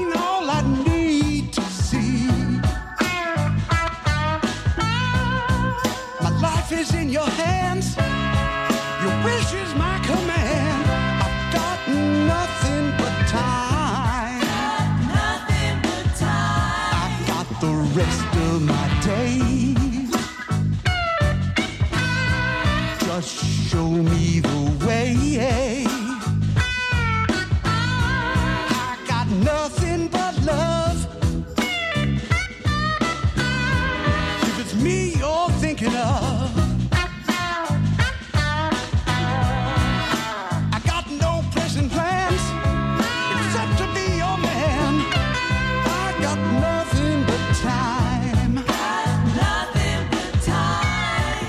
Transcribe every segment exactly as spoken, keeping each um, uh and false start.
seen all I need to see. My life is in your hands. Your wish is my command. I've got nothing but time. Got nothing but time. I've got the rest of my days. Just show me the way. I got nothing but love. If it's me you're thinking of, I got no present plans except to be your man. I got nothing but time. Got nothing but time.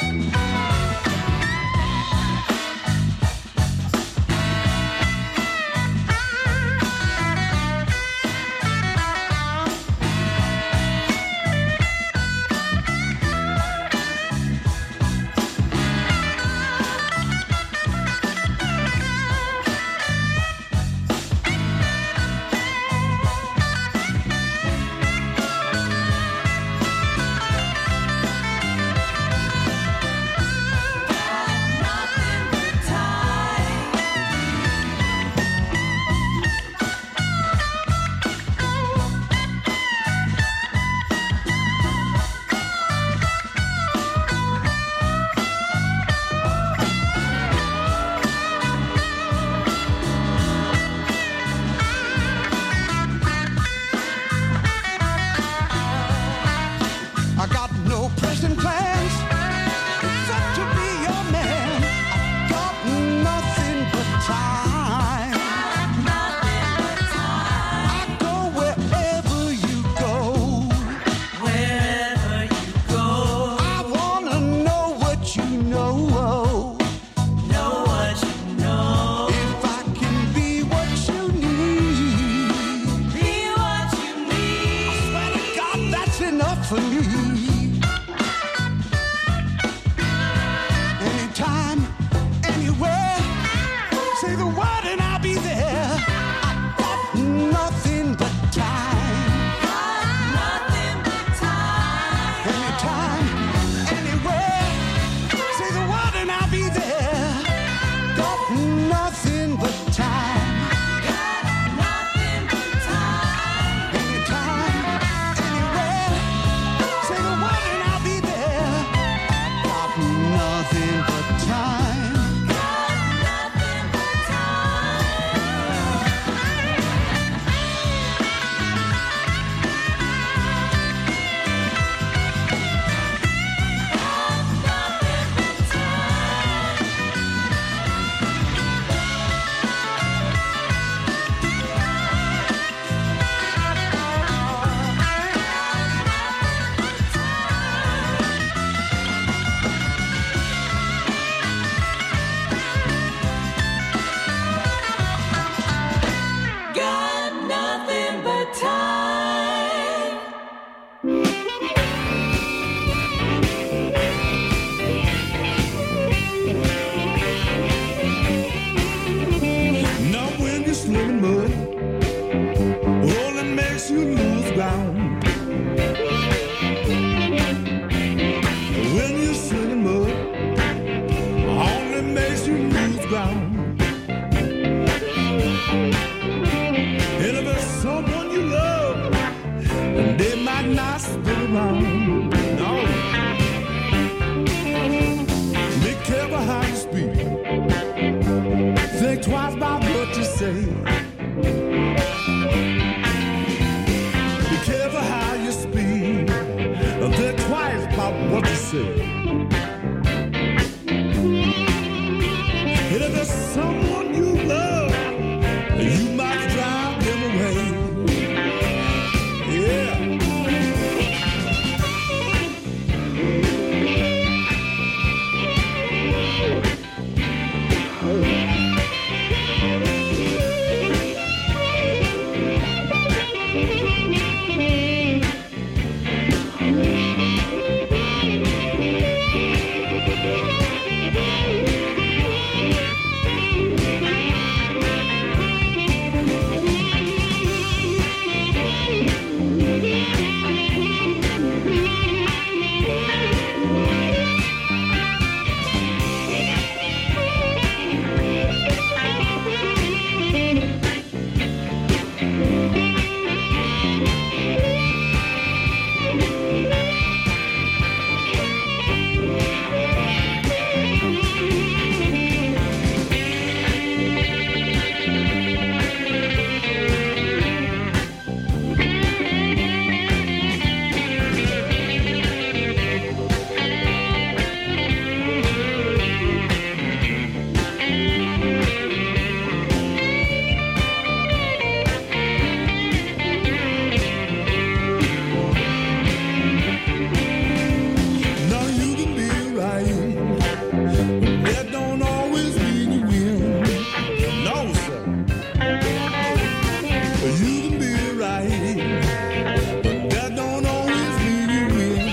I got no present plans except to be your man. I got nothing but time. Nothing but time. I go wherever you go. Wherever you go, I wanna know what you know. know what you know. If I can be what you need, Be what you need. swear to God that's enough for me. Anytime, anywhere, say the word and I'll be there. I got nothing but time. Got nothing but time. Anytime, anywhere, say the word and I'll be there. Got nothing but time. Got nothing but time. Anytime, anywhere, say the word and I'll be there. Got nothing but time. Got nothing but time. Got nothing but time. Now when you're swimming mud, only makes you lose ground. When you're swimming mud, only makes you lose ground. And if it's someone you love, they might not stick around. No. Be careful how you speak. Think twice about what you say. Be careful how you speak. Think twice about what you say. And if there's someone you love, you might drive them away. Yeah. You can be right, but that don't always mean you win.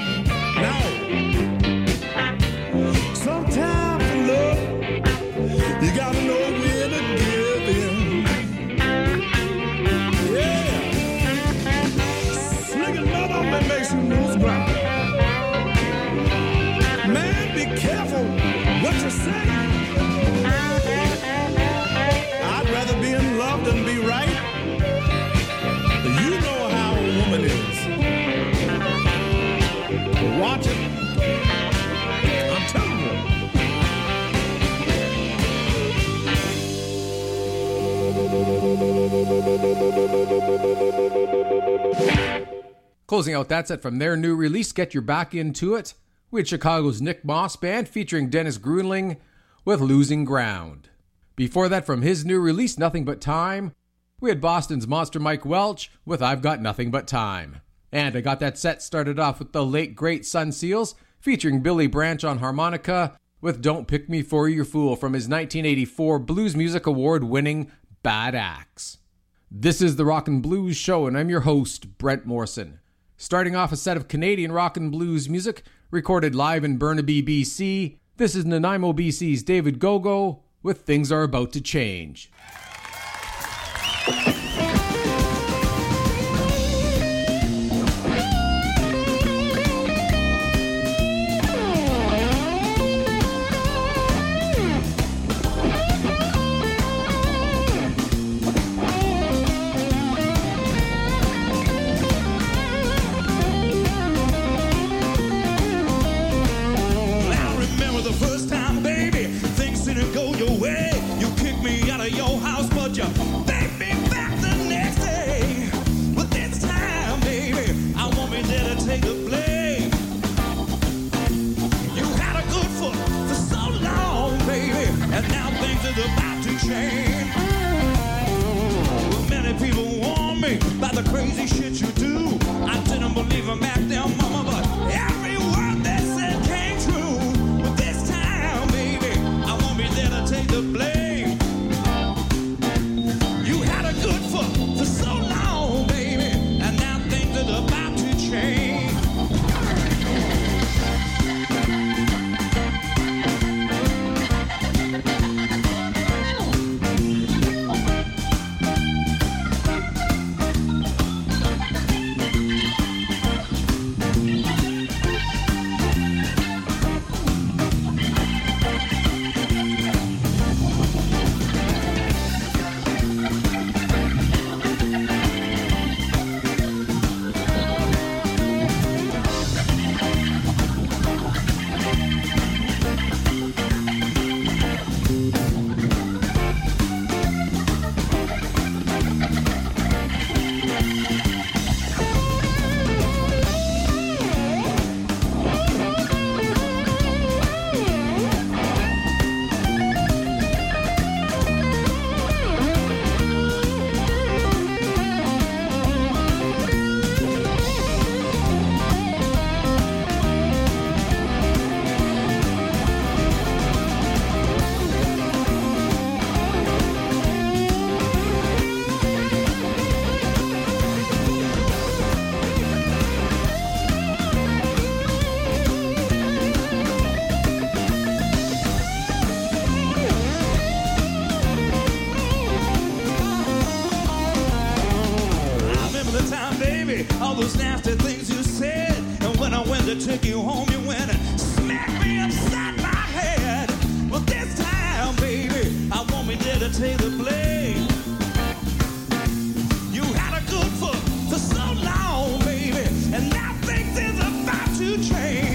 Now, sometimes in love, you gotta know when to give in. Yeah, slicking mother that makes you lose ground. Man, be careful what you say. I'd rather be in love than be right. You know how a woman is. Watch it. I'm telling you. Closing out that set from their new release, Get Your Back Into It, with Chicago's Nick Moss Band featuring Dennis Grunling with Losing Ground. Before that, from his new release, Nothing But Time, we had Boston's Monster Mike Welch with I've Got Nothing But Time. And I got that set started off with the late great Sun Seals featuring Billy Branch on harmonica with Don't Pick Me For Your Fool from his nineteen eighty-four Blues Music Award winning Bad Axe. This is the Rock and Blues Show, and I'm your host, Brent Morrison. Starting off a set of Canadian rock and blues music recorded live in Burnaby, B C, this is Nanaimo, B C's David Gogo with Things Are About to Change. Crazy shit you do. I didn't believe him back then, mama, but every word they said came true. But this time, baby, I won't be there to take the blame. You had a good foot for so long, baby, and now things are about to change. All those nasty things you said, and when I went to take you home, you went and smacked me upside my head. But this time, baby, I won't be there to take the blame. You had a good foot for so long, baby, and now things is about to change.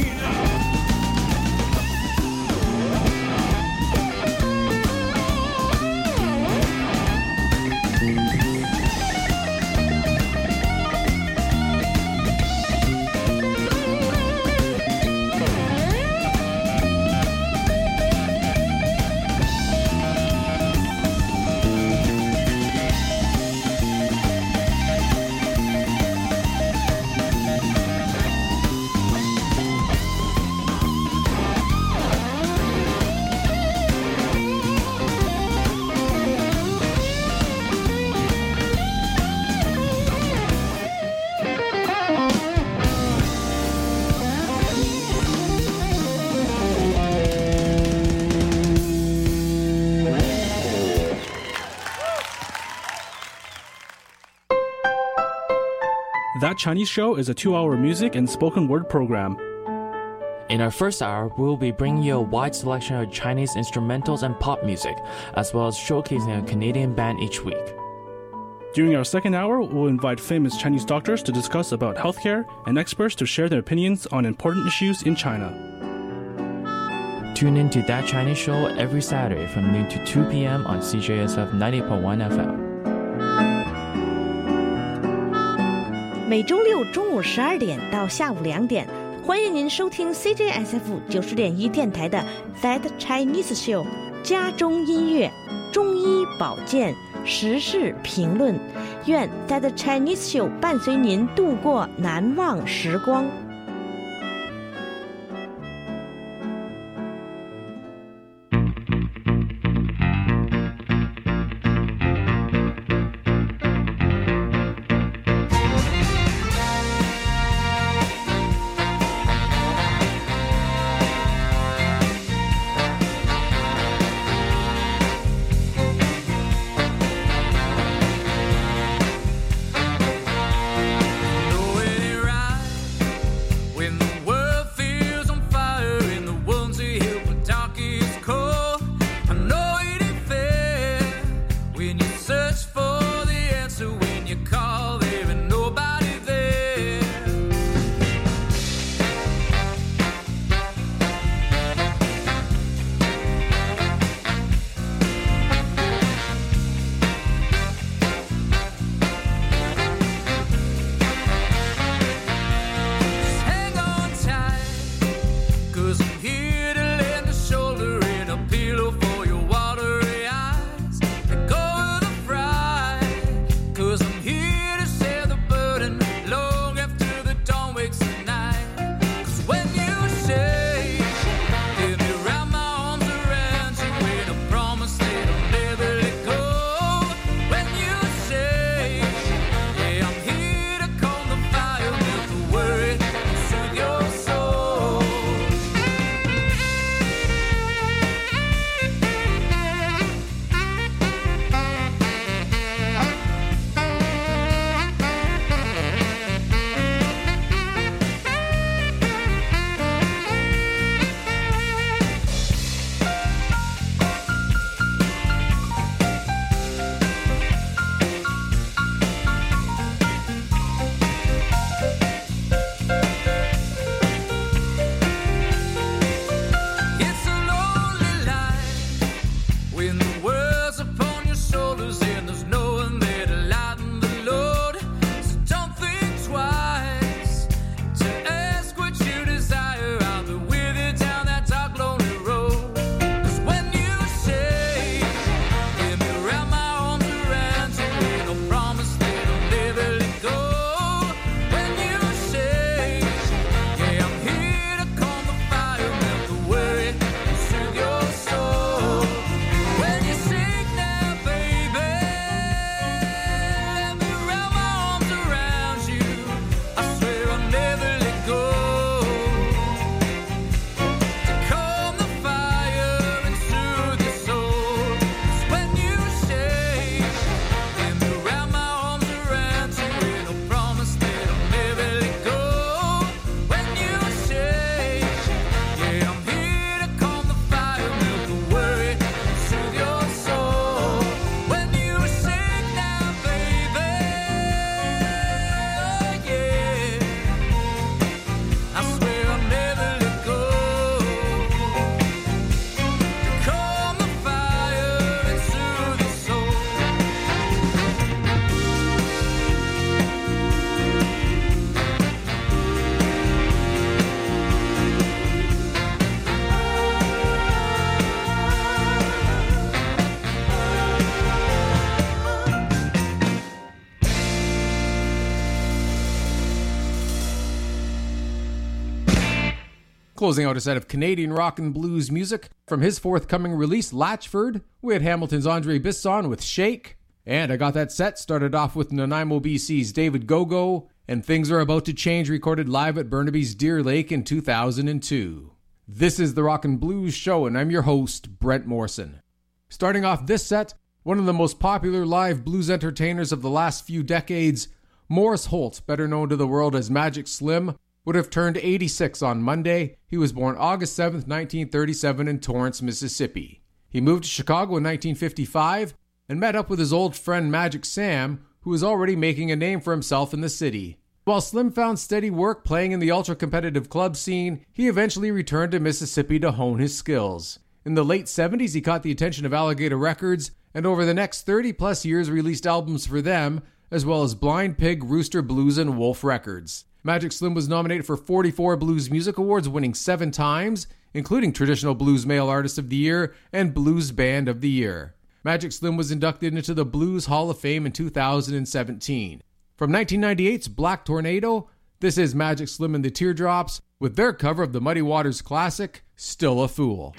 That Chinese Show is a two-hour music and spoken word program. In our first hour, we will be bringing you a wide selection of Chinese instrumentals and pop music, as well as showcasing a Canadian band each week. During our second hour, we'll invite famous Chinese doctors to discuss about healthcare and experts to share their opinions on important issues in China. Tune in to That Chinese Show every Saturday from noon to two p.m. on C J S F ninety point one F M. 每周六中午十二点到下午两点，欢迎您收听 C J S F 九十点一电台的 That Chinese Show 家中音乐、中医保健、时事评论。愿 That Chinese Show 伴随您度过难忘时光。 Closing out a set of Canadian rock and blues music from his forthcoming release, Latchford, we had Hamilton's Andre Bisson with Shake, and I got that set started off with Nanaimo, B C's David Gogo, and Things Are About to Change, recorded live at Burnaby's Deer Lake in two thousand two. This is the Rock and Blues Show, and I'm your host, Brent Morrison. Starting off this set, one of the most popular live blues entertainers of the last few decades, Morris Holt, better known to the world as Magic Slim, would have turned eighty-six on Monday. He was born August seventh, nineteen thirty-seven in Torrance, Mississippi. He moved to Chicago in nineteen fifty-five and met up with his old friend Magic Sam, who was already making a name for himself in the city. While Slim found steady work playing in the ultra-competitive club scene, he eventually returned to Mississippi to hone his skills. In the late seventies, he caught the attention of Alligator Records, and over the next thirty-plus years released albums for them, as well as Blind Pig, Rooster Blues, and Wolf Records. Magic Slim was nominated for forty-four Blues Music Awards, winning seven times, including Traditional Blues Male Artist of the Year and Blues Band of the Year. Magic Slim was inducted into the Blues Hall of Fame in two thousand seventeen. From nineteen ninety-eight's Black Tornado, this is Magic Slim and the Teardrops with their cover of the Muddy Waters classic, Still a Fool.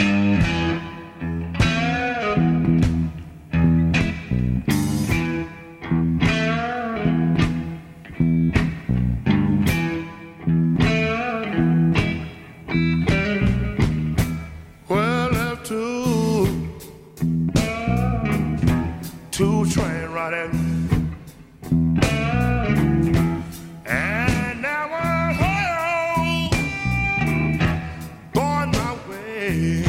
Well, left two, two train running. And now I'm home, going my way.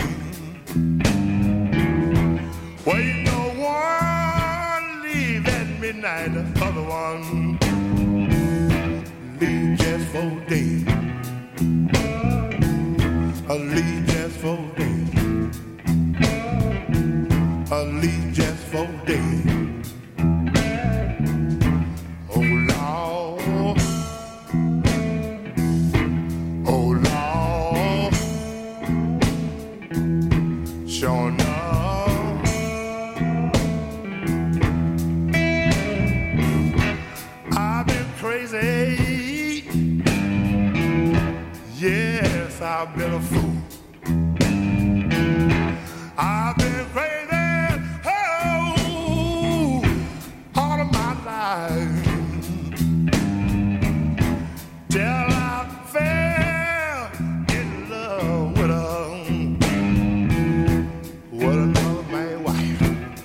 Well, you know, one leave at midnight, the other one leave just for a day. A leave just for a day. A leave just for a day. Oh Lord, oh Lord, sure enough, I've been crazy. Yes, I've been a fool. I've been crazy, oh, all of my life. Till I fell in love with a, with another man's wife.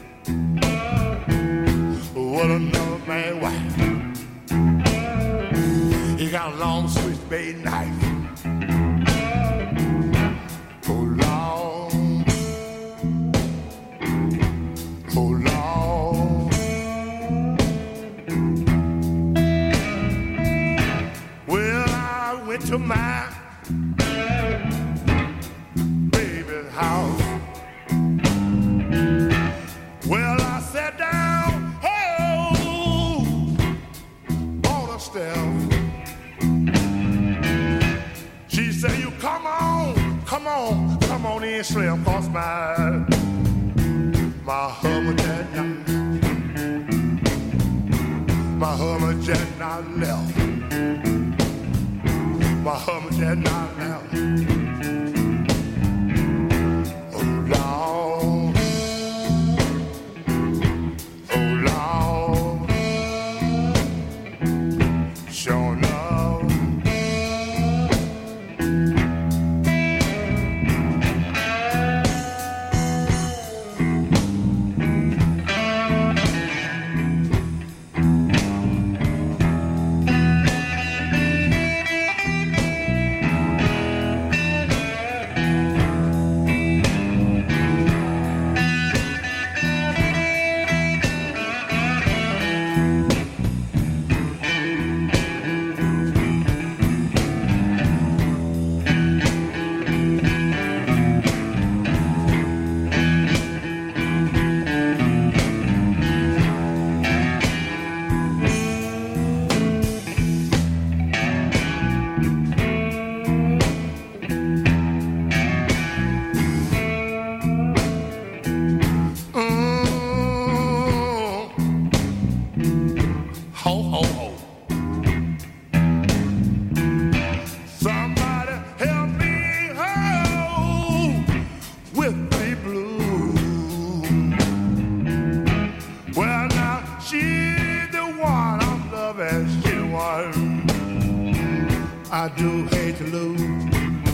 With another man's wife. He got a long switchblade knife. To my baby's house. Well, I sat down, oh, on the steps. She said, you come on, come on, come on in, Slim, cause my, my husband just not, my husband just not left. My husband just not now. Oh Lord, oh Lord, sure enough. I do hate to lose.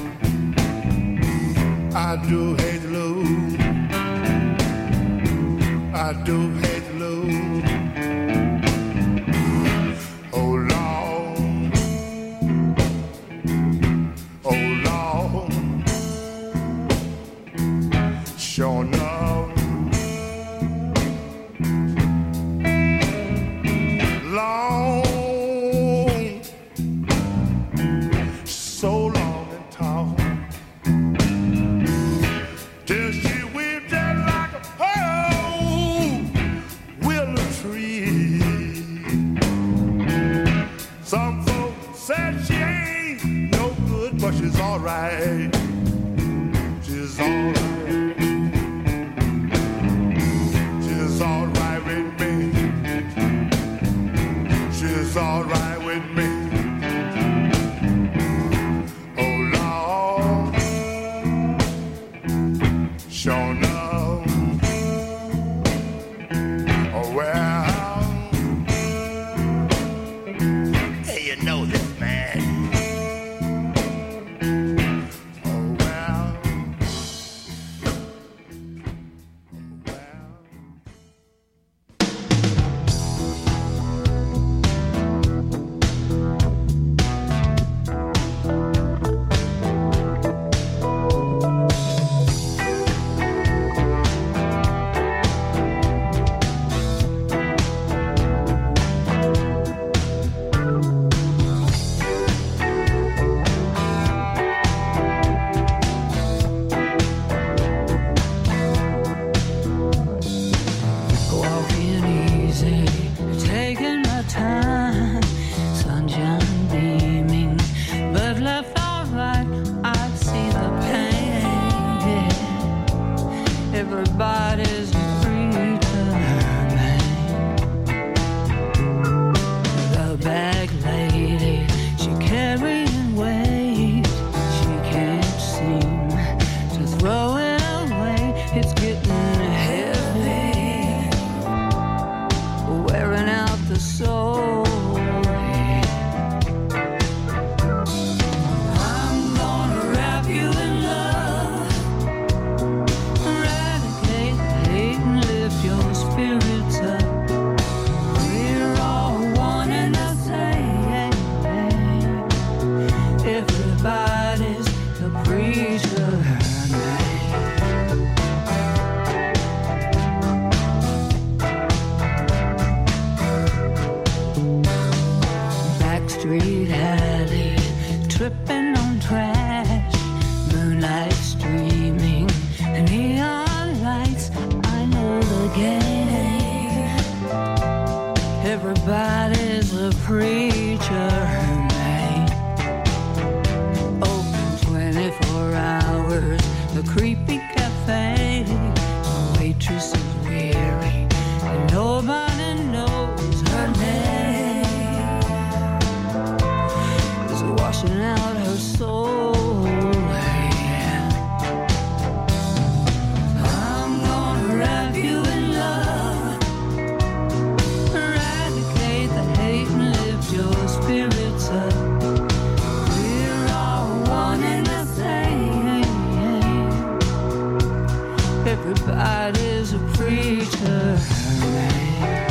I do hate to lose. I do hate to lose. Oh alright. She's alright. She's alright with me. She's alright with me. Oh Lord, sure enough. Oh well, hey, you know this man. Oh well, oh well. Walking easy, taking my time, sunshine beaming, but left alright, I see the pain. Everybody's free to man. The bag lady, she carrying weight, she can't seem to throw it away. It's getting heavy, wearing out the soul. I'm gonna wrap you in love, eradicate the hate and lift your spirits up. We're all one and the same. Everybody's a preacher man. Backstreet alley, tripping on trash, moonlight streaming, neon lights. I know the game. Everybody's a preacher man. Open twenty-four hours, the creepy cafe. The waitress is weary, and nobody knows her name. Is washing out her soul. Yeah. I'm gonna wrap you in love, eradicate the hate and lift your spirits up. We're all one and the same. Everybody's a preacher man.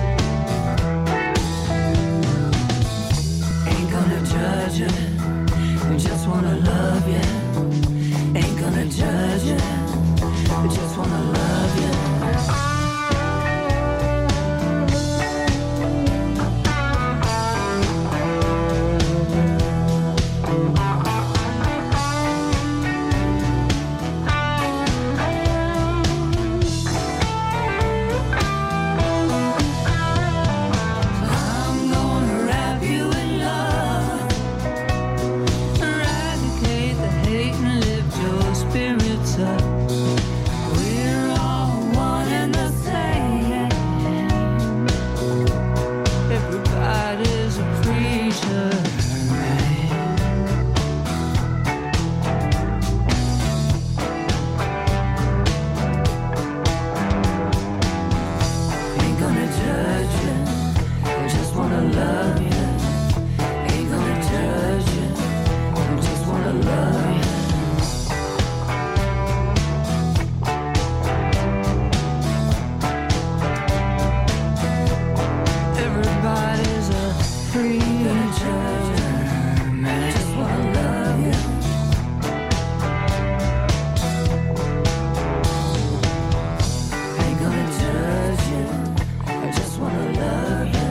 Ain't gonna judge you, we just wanna love you. Ain't gonna judge you, we just wanna love you. I'm gonna wrap you in love, eradicate the hate and lift your spirits up. We're all one and the same. Everybody's a preacher man. Ain't gonna judge you, I just wanna love you. Ain't gonna judge you, I just wanna love you. Everybody's a preacher man. I just wanna love you. Ain't gonna judge you, I just wanna love you.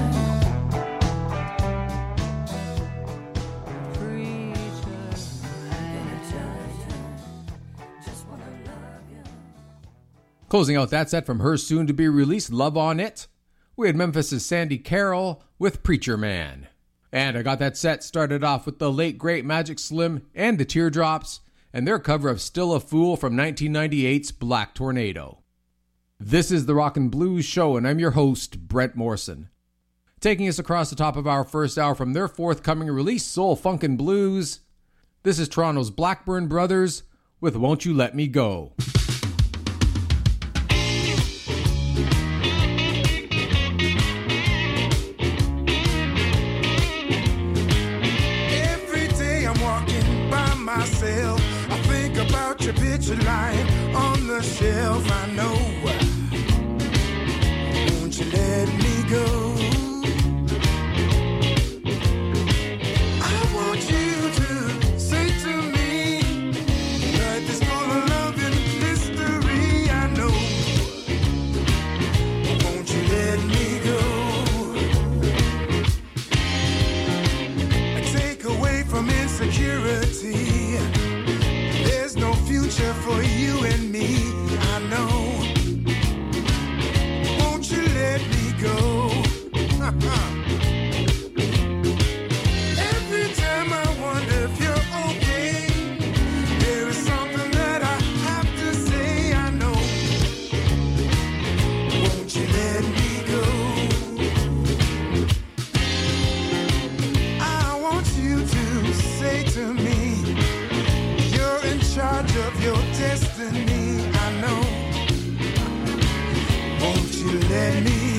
Preacher man. Just wanna love you. Closing out that set from her soon-to-be-released Love on It, we had Memphis' Sandy Carroll with Preacher Man. And I got that set started off with the late great Magic Slim and the Teardrops and their cover of Still a Fool from nineteen ninety-eight's Black Tornado. This is the Rockin' Blues Show, and I'm your host, Brent Morrison. Taking us across the top of our first hour from their forthcoming release, Soul Funkin' Blues, this is Toronto's Blackburn Brothers with Won't You Let Me Go. Every day I'm walking by myself, I think about your picture lying on the shelf. I know, won't you let me go? Security, there's no future for you and me, I know. Won't you let me go? Every time I wonder if you're okay, there is something that I have to say, I know. Won't you let me go? I want you to say to me, you're in charge of your destiny, I know. Won't you let me